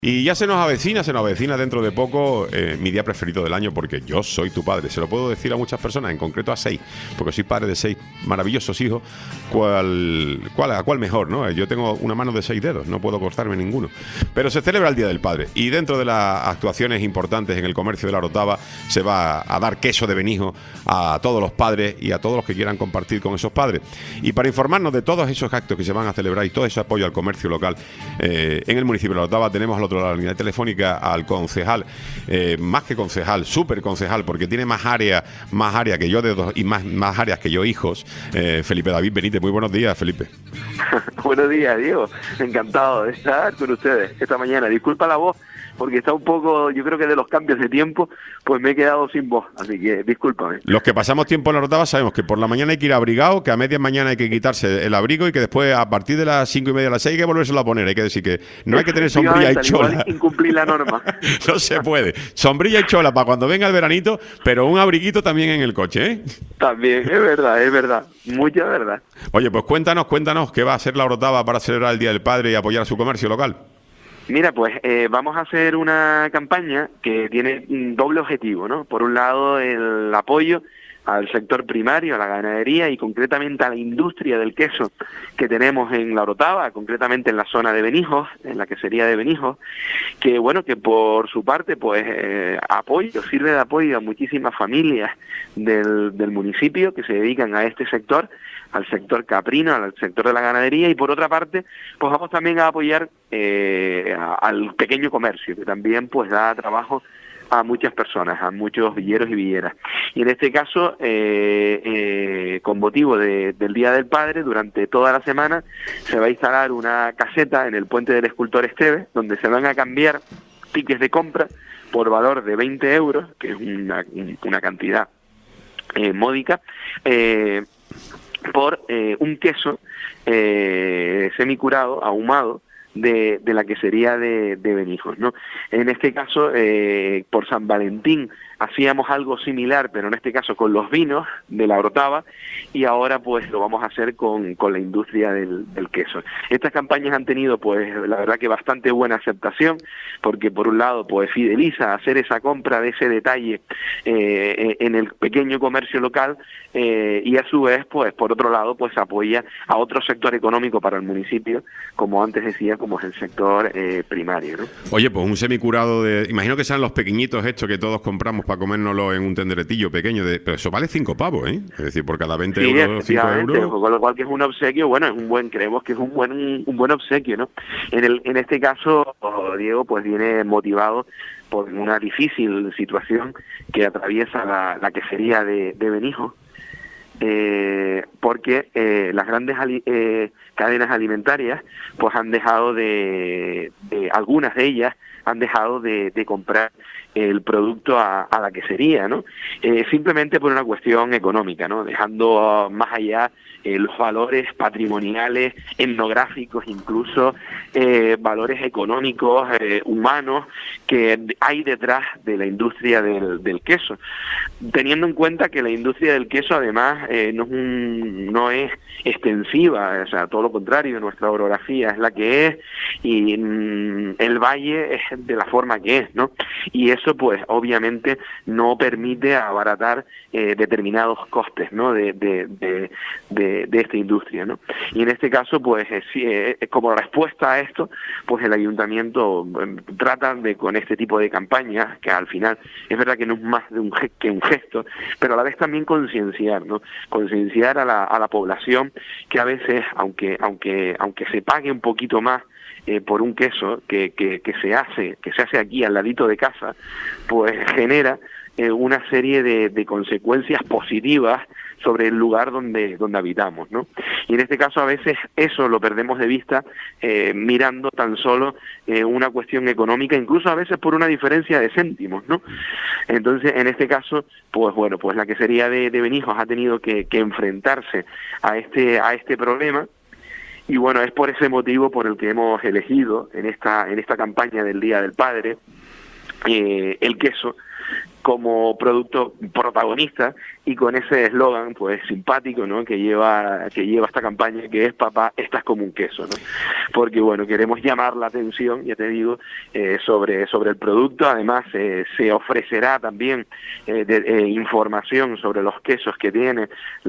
Y ya se nos avecina dentro de poco mi día preferido del año, porque yo soy tu padre. Se lo puedo decir a muchas personas, en concreto a 6, porque soy padre de 6 maravillosos hijos. ¿A cuál mejor, no? Yo tengo una mano de 6 dedos, no puedo cortarme ninguno. Pero se celebra el Día del Padre, y dentro de las actuaciones importantes en el comercio de La Orotava se va a dar queso de Benijo a todos los padres y a todos los que quieran compartir con esos padres. Y para informarnos de todos esos actos que se van a celebrar y todo ese apoyo al comercio local en el municipio de La Orotava, tenemos al otro lado de la línea telefónica al concejal, más que concejal, súper concejal, porque tiene más área que yo y más áreas que yo hijos, Felipe David Benítez. Muy buenos días, Felipe. Buenos días, Diego. Encantado de estar con ustedes esta mañana. Disculpa la voz, porque está un poco, yo creo que de los cambios de tiempo, pues me he quedado sin voz, así que discúlpame. Los que pasamos tiempo en La Orotava sabemos que por la mañana hay que ir abrigado, que a media mañana hay que quitarse el abrigo y que después a partir de las 5:30 a las 6 hay que volvérselo a poner. Hay que decir que no hay que tener sombrilla y chola. Incumplir la norma. No se puede. Sombrilla y chola para cuando venga el veranito, pero un abriguito también en el coche, ¿eh? También, es verdad. Mucha verdad. Oye, pues cuéntanos qué va a hacer La Orotava para celebrar el Día del Padre y apoyar a su comercio local. Mira, pues vamos a hacer una campaña que tiene un doble objetivo, ¿no? Por un lado, el apoyo al sector primario, a la ganadería y concretamente a la industria del queso que tenemos en La Orotava, concretamente en la zona de Benijos, en la quesería de Benijos, que bueno, que por su parte pues sirve de apoyo a muchísimas familias del municipio que se dedican a este sector, al sector caprino, al sector de la ganadería, y por otra parte pues vamos también a apoyar al pequeño comercio, que también pues da trabajo a muchas personas, a muchos villeros y villeras. Y en este caso, con motivo del Día del Padre, durante toda la semana se va a instalar una caseta en el puente del escultor Esteves, donde se van a cambiar tickets de compra por valor de 20 euros, que es una cantidad módica, por un queso semicurado, ahumado, de la quesería de Benijos, ¿no? En este caso, por San Valentín hacíamos algo similar, pero en este caso con los vinos de La Orotava, y ahora pues lo vamos a hacer con la industria del queso. Estas campañas han tenido pues la verdad que bastante buena aceptación, porque por un lado pues fideliza a hacer esa compra de ese detalle en el pequeño comercio local, y a su vez pues por otro lado pues apoya a otro sector económico para el municipio, como antes decía, como es el sector primario, ¿no? Oye, pues un semicurado imagino que sean los pequeñitos estos que todos compramos para comérnoslo en un tenderetillo pequeño, pero eso vale 5 pavos, ¿eh? Es decir, por cada 20 euros, 5 euros. Con lo cual que es un obsequio, bueno, creemos que es un buen obsequio, ¿no? En este caso, Diego, pues viene motivado por una difícil situación que atraviesa la quesería de Benijos, porque las grandes cadenas alimentarias pues han dejado algunas de ellas han dejado de comprar el producto a la quesería, ¿no? Simplemente por una cuestión económica, ¿no? Dejando más allá los valores patrimoniales, etnográficos, incluso valores económicos, humanos, que hay detrás de la industria del queso. Teniendo en cuenta que la industria del queso, además, no es extensiva, o sea, todo lo contrario, nuestra orografía es la que es, y el valle es de la forma que es, ¿no? Y eso, pues, obviamente, no permite abaratar determinados costes, ¿no? de esta industria, ¿no? Y en este caso, pues, como respuesta a esto, pues el ayuntamiento trata con este tipo de campañas, que al final es verdad que no es más que un gesto, pero a la vez también concienciar, ¿no? Concienciar a la población que a veces, aunque se pague un poquito más por un queso que se hace aquí al ladito de casa, pues genera una serie de consecuencias positivas sobre el lugar donde habitamos, ¿no? Y en este caso a veces eso lo perdemos de vista mirando tan solo una cuestión económica, incluso a veces por una diferencia de céntimos, ¿no? Entonces, en este caso, pues bueno, pues la quesería de Benijos ha tenido que enfrentarse a este problema. Y bueno, es por ese motivo por el que hemos elegido en esta campaña del Día del Padre el queso, como producto protagonista y con ese eslogan pues simpático, ¿no?, que lleva esta campaña, que es papá, estás como un queso, ¿no? Porque bueno, queremos llamar la atención, ya te digo, sobre el producto. Además se ofrecerá también información sobre los quesos que tiene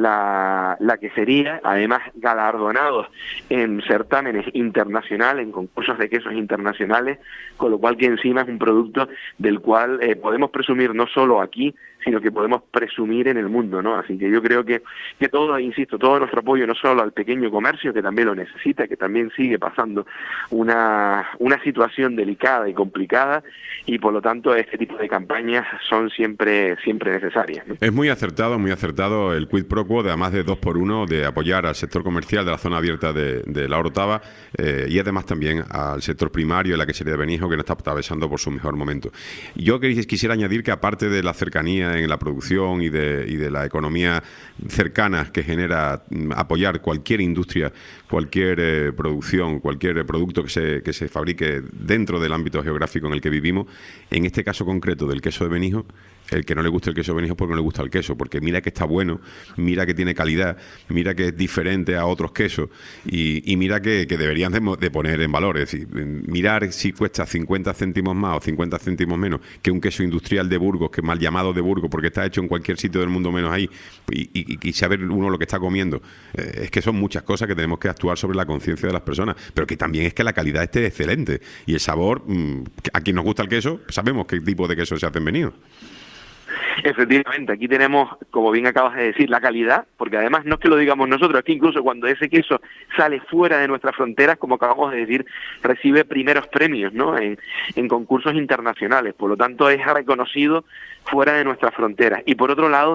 la quesería, además galardonados en certámenes internacionales, en concursos de quesos internacionales, con lo cual que encima es un producto del cual podemos presumir no solo aquí, sino que podemos presumir en el mundo, ¿no? Así que yo creo que todo, insisto, todo nuestro apoyo no solo al pequeño comercio, que también lo necesita, que también sigue pasando una situación delicada y complicada, y por lo tanto este tipo de campañas son siempre necesarias, ¿no? Es muy acertado el quid pro quo, además de 2x1, de apoyar al sector comercial de la zona abierta de La Orotava, y además también al sector primario, en la quesería de Benijo, que no está atravesando por su mejor momento. Yo quisiera añadir que, aparte de la cercanía en la producción y de la economía cercana que genera apoyar cualquier industria, cualquier producción, cualquier producto que se fabrique dentro del ámbito geográfico en el que vivimos, en este caso concreto del queso de Benijo, el que no le gusta el queso de Benijo es porque no le gusta el queso, porque mira que está bueno, mira que tiene calidad, mira que es diferente a otros quesos, y mira que deberían de poner en valor. Es decir, mirar si cuesta 50 céntimos más o 50 céntimos menos que un queso industrial de Burgos, que mal llamado de Burgos porque está hecho en cualquier sitio del mundo menos ahí, y saber uno lo que está comiendo. Es que son muchas cosas que tenemos que actuar sobre la conciencia de las personas, pero que también es que la calidad esté excelente, y el sabor, a quien nos gusta el queso, sabemos qué tipo de queso se hace en Benijo. Efectivamente, aquí tenemos, como bien acabas de decir, la calidad, porque además no es que lo digamos nosotros, es que incluso cuando ese queso sale fuera de nuestras fronteras, como acabamos de decir, recibe primeros premios, ¿no?, en concursos internacionales. Por lo tanto, es reconocido fuera de nuestras fronteras. Y por otro lado,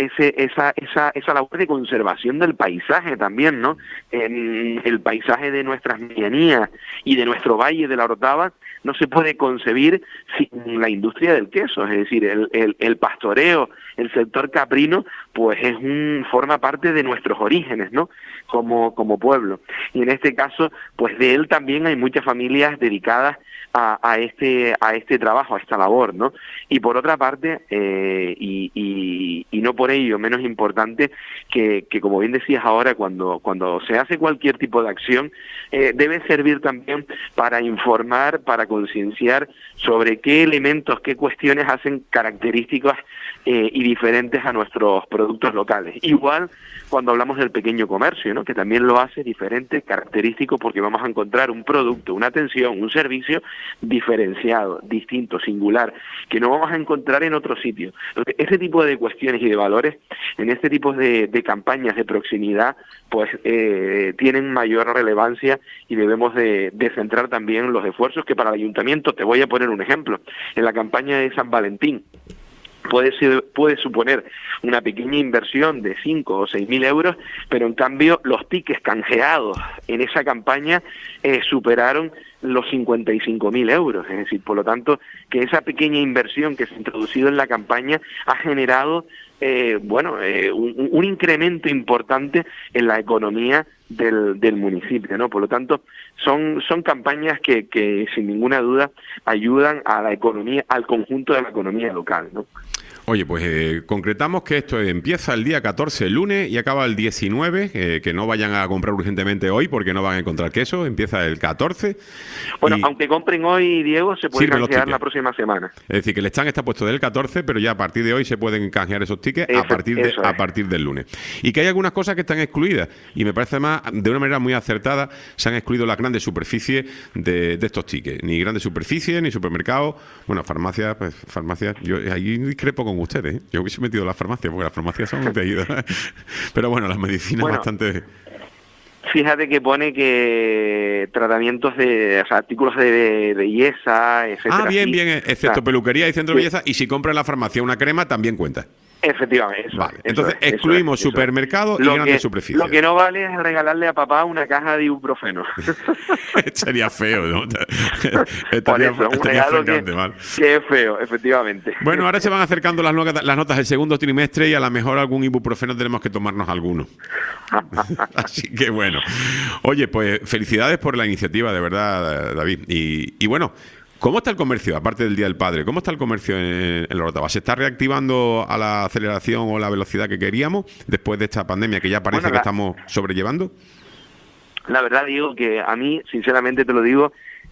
esa labor de conservación del paisaje también, ¿no? El paisaje de nuestras medianías y de nuestro valle de la Orotava no se puede concebir sin la industria del queso. Es decir, el pastoreo, el sector caprino, pues forma parte de nuestros orígenes, ¿no?, como pueblo. Y en este caso, pues de él también hay muchas familias dedicadas a este trabajo, a esta labor, ¿no? Y por otra parte, y no por ello menos importante, que como bien decías ahora, cuando se hace cualquier tipo de acción, debe servir también para informar, para concienciar sobre qué elementos, qué cuestiones hacen características y diferentes a nuestros productos locales. Igual cuando hablamos del pequeño comercio, ¿no?, que también lo hace diferente, característico, porque vamos a encontrar un producto, una atención, un servicio diferenciado, distinto, singular, que no vamos a encontrar en otro sitio. Entonces, ese tipo de cuestiones y de valores, en este tipo de campañas de proximidad, pues tienen mayor relevancia, y debemos de centrar también los esfuerzos, que para el ayuntamiento, te voy a poner un ejemplo, en la campaña de San Valentín, puede suponer una pequeña inversión de 5 o 6 mil euros, pero en cambio los tickets canjeados en esa campaña superaron los 55.000 euros. Es decir, por lo tanto, que esa pequeña inversión que se ha introducido en la campaña ha generado un incremento importante en la economía del municipio, ¿no? Por lo tanto, son campañas que sin ninguna duda ayudan a la economía, al conjunto de la economía local, ¿no? Oye, pues concretamos que esto empieza el día 14, el lunes, y acaba el 19, que no vayan a comprar urgentemente hoy porque no van a encontrar queso. Empieza el 14. Bueno, aunque compren hoy, Diego, se puede canjear la próxima semana. Es decir, que el stand está puesto del 14, pero ya a partir de hoy se pueden canjear esos tickets a partir del lunes. Y que hay algunas cosas que están excluidas, y me parece más, de una manera muy acertada, se han excluido las grandes superficies de estos tickets. Ni grandes superficies, ni supermercados. Bueno, farmacias, yo ahí discrepo con ustedes, ¿eh? Yo hubiese metido las farmacias, porque las farmacias son tejidas. Pero bueno, las medicinas bastante... Fíjate que pone que tratamientos artículos de belleza, etcétera. Bien, excepto peluquería y centro de belleza, y si compra en la farmacia una crema, también cuenta. Efectivamente. Vale, entonces excluimos supermercados y grandes superficies. Lo que no vale es regalarle a papá una caja de ibuprofeno. Sería feo, ¿no? Estaría mal. Que es feo, efectivamente. Bueno, ahora se van acercando las notas del segundo trimestre, y a lo mejor algún ibuprofeno tenemos que tomarnos alguno. Así que bueno. Oye, pues felicidades por la iniciativa, de verdad, David. Y bueno, ¿Cómo está el comercio, aparte del Día del Padre? ¿Cómo está el comercio en la Orotava? ¿Se está reactivando a la aceleración o la velocidad que queríamos después de esta pandemia que ya parece que estamos sobrellevando? La verdad digo que a mí, sinceramente te lo digo,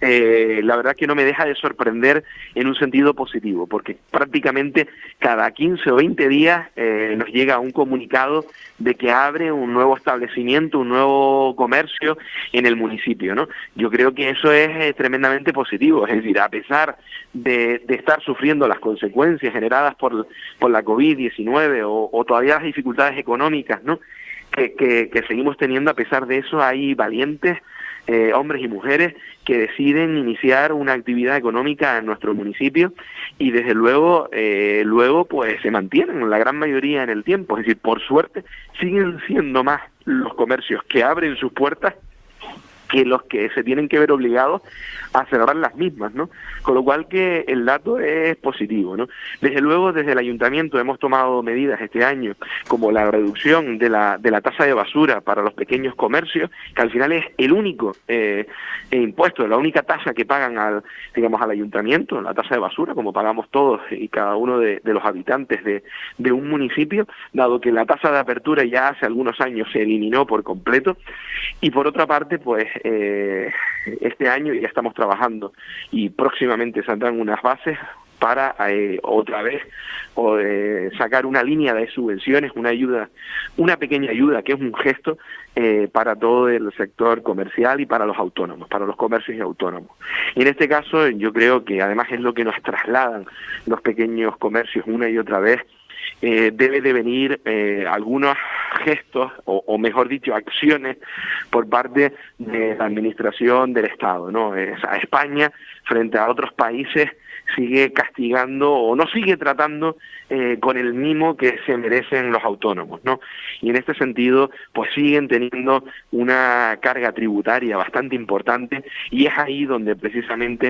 la verdad que no me deja de sorprender en un sentido positivo, porque prácticamente cada 15 o 20 días nos llega un comunicado de que abre un nuevo establecimiento, un nuevo comercio en el municipio, ¿no? Yo creo que eso es tremendamente positivo, es decir, a pesar de estar sufriendo las consecuencias generadas por la COVID-19 o todavía las dificultades económicas, ¿no?, que seguimos teniendo, a pesar de eso hay valientes hombres y mujeres que deciden iniciar una actividad económica en nuestro municipio y desde luego pues se mantienen la gran mayoría en el tiempo, es decir, por suerte siguen siendo más los comercios que abren sus puertas que los que se tienen que ver obligados a cerrar las mismas, ¿no? Con lo cual que el dato es positivo, ¿no? Desde luego, desde el ayuntamiento hemos tomado medidas este año, como la reducción de la tasa de basura para los pequeños comercios, que al final es el único impuesto, la única tasa que pagan al ayuntamiento, la tasa de basura, como pagamos todos y cada uno de los habitantes de un municipio, dado que la tasa de apertura ya hace algunos años se eliminó por completo. Y por otra parte, pues este año ya estamos trabajando y próximamente saldrán unas bases para otra vez sacar una línea de subvenciones, una ayuda, una pequeña ayuda que es un gesto para todo el sector comercial y para los autónomos, para los comercios y autónomos. Y en este caso yo creo que además es lo que nos trasladan los pequeños comercios una y otra vez. Debe de venir algunos gestos o mejor dicho acciones por parte de la administración del Estado, ¿no? A España frente a otros países sigue castigando o no sigue tratando con el mimo que se merecen los autónomos, ¿no? Y en este sentido, pues siguen teniendo una carga tributaria bastante importante y es ahí donde precisamente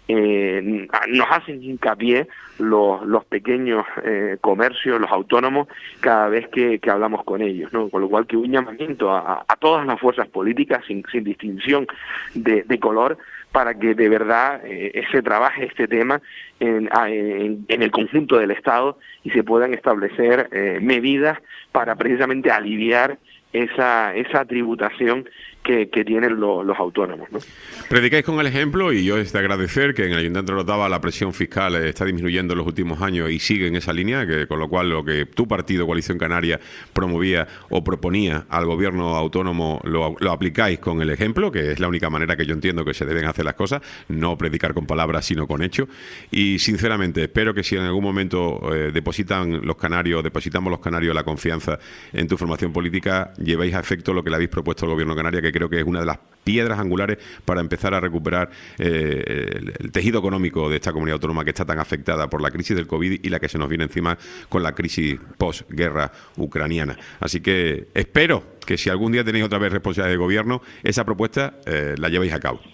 nos hacen hincapié los pequeños comercios, los autónomos, cada vez que hablamos con ellos, ¿no? Con lo cual que un llamamiento a todas las fuerzas políticas, sin distinción de color, para que de verdad se trabaje este tema en el conjunto del Estado y se puedan establecer medidas para precisamente aliviar esa tributación que tienen los autónomos, ¿no? Predicáis con el ejemplo y yo es de agradecer que en el Ayuntamiento de Orotava la presión fiscal está disminuyendo en los últimos años y sigue en esa línea, con lo cual lo que tu partido, Coalición Canaria, promovía o proponía al gobierno autónomo lo aplicáis con el ejemplo, que es la única manera que yo entiendo que se deben hacer las cosas, no predicar con palabras sino con hechos. Y sinceramente espero que si en algún momento depositamos los canarios la confianza en tu formación política, llevéis a efecto lo que le habéis propuesto al gobierno canaria, que creo que es una de las piedras angulares para empezar a recuperar el tejido económico de esta comunidad autónoma que está tan afectada por la crisis del COVID y la que se nos viene encima con la crisis posguerra ucraniana. Así que espero que si algún día tenéis otra vez responsabilidad de gobierno, esa propuesta la llevéis a cabo.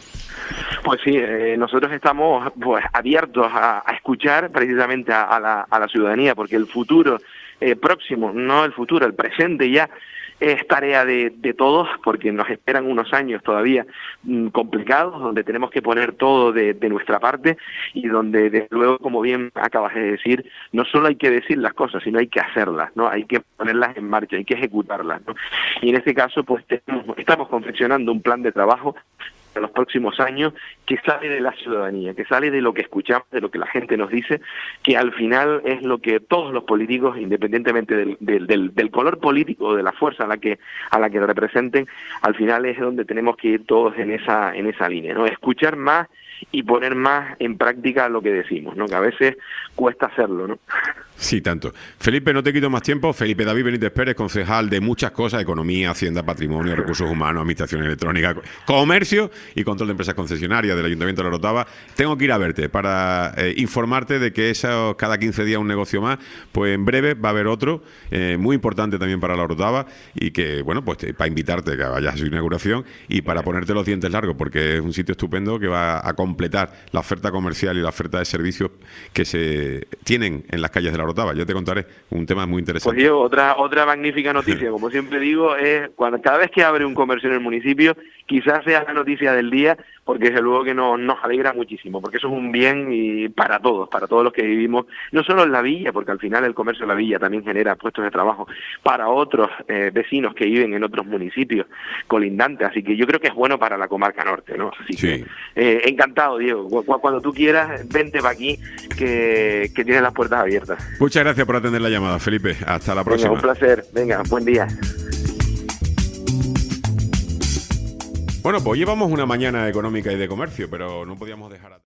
Pues sí, nosotros estamos pues abiertos a escuchar precisamente a la ciudadanía, porque el futuro próximo, no el futuro, el presente ya, es tarea de todos, porque nos esperan unos años todavía complicados, donde tenemos que poner todo de nuestra parte y donde, desde luego, como bien acabas de decir, no solo hay que decir las cosas, sino hay que hacerlas, ¿no? Hay que ponerlas en marcha, hay que ejecutarlas, ¿no? Y en este caso, pues estamos confeccionando un plan de trabajo en los próximos años que sale de la ciudadanía, que sale de lo que escuchamos, de lo que la gente nos dice, que al final es lo que todos los políticos, independientemente del color político o de la fuerza a la que representen, al final es donde tenemos que ir todos en esa línea, ¿no? Escuchar más y poner más en práctica lo que decimos, ¿no? Que a veces cuesta hacerlo, ¿no? Sí, tanto. Felipe, no te quito más tiempo. Felipe David Benítez Pérez, concejal de muchas cosas: economía, hacienda, patrimonio, recursos humanos, administración electrónica, comercio y control de empresas concesionarias del Ayuntamiento de La Orotava. Tengo que ir a verte para informarte de que eso, cada 15 días un negocio más, pues en breve va a haber otro muy importante también para La Orotava y que, bueno, pues para invitarte a que vayas a su inauguración y para ponerte los dientes largos, porque es un sitio estupendo que va a completar la oferta comercial y la oferta de servicios que se tienen en las calles de La Orotava. Yo te contaré un tema muy interesante. Pues Diego, otra magnífica noticia, como siempre digo, es cada vez que abre un comercio en el municipio, quizás sea la noticia del día, porque desde luego que nos alegra muchísimo, porque eso es un bien y para todos los que vivimos, no solo en la villa, porque al final el comercio de la villa también genera puestos de trabajo para otros vecinos que viven en otros municipios colindantes, así que yo creo que es bueno para la comarca norte, ¿no? Así Sí. que encantado, Diego, cuando tú quieras, vente para aquí, que tienes las puertas abiertas. Muchas gracias por atender la llamada, Felipe. Hasta la próxima. Venga, un placer. Venga, buen día. Bueno, pues llevamos una mañana económica y de comercio, pero no podíamos dejar